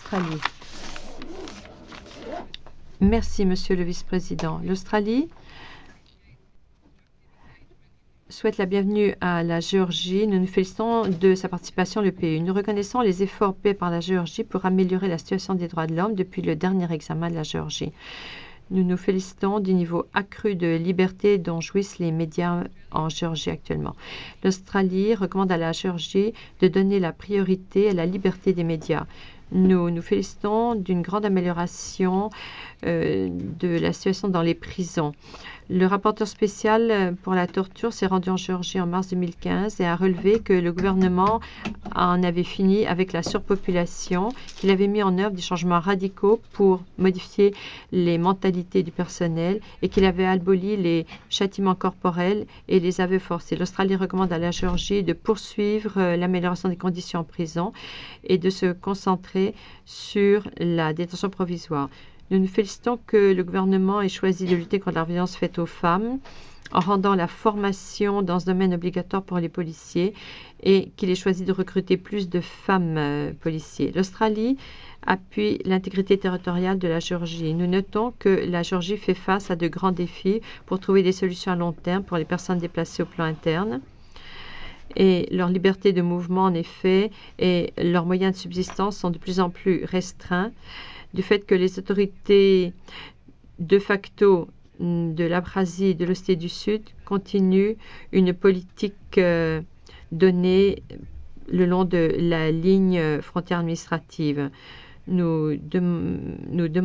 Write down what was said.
l'Australie. Merci, Monsieur le Vice-président. L'Australie souhaite la bienvenue à la Géorgie. Nous nous félicitons de sa participation à l'EPU. Nous reconnaissons les efforts faits par la Géorgie pour améliorer la situation des droits de l'homme depuis le dernier examen de la Géorgie. Nous nous félicitons du niveau accru de liberté dont jouissent les médias en Géorgie actuellement. L'Australie recommande à la Géorgie de donner la priorité à la liberté des médias. Nous nous félicitons d'une grande amélioration de la situation dans les prisons. Le rapporteur spécial pour la torture s'est rendu en Géorgie en mars 2015 et a relevé que le gouvernement en avait fini avec la surpopulation, qu'il avait mis en œuvre des changements radicaux pour modifier les mentalités du personnel et qu'il avait aboli les châtiments corporels et les aveux forcés. L'Australie recommande à la Géorgie de poursuivre l'amélioration des conditions en prison et de se concentrer sur la détention provisoire. Nous nous félicitons que le gouvernement ait choisi de lutter contre la violence faite aux femmes en rendant la formation dans ce domaine obligatoire pour les policiers et qu'il ait choisi de recruter plus de femmes policiers. L'Australie appuie l'intégrité territoriale de la Géorgie. Nous notons que la Géorgie fait face à de grands défis pour trouver des solutions à long terme pour les personnes déplacées au plan interne. Et leur liberté de mouvement, en effet, et leurs moyens de subsistance sont de plus en plus restreints du fait que les autorités de facto de l'Abkhazie et de l'Ossétie du Sud continuent une politique donnée le long de la ligne frontière administrative. Nous demandons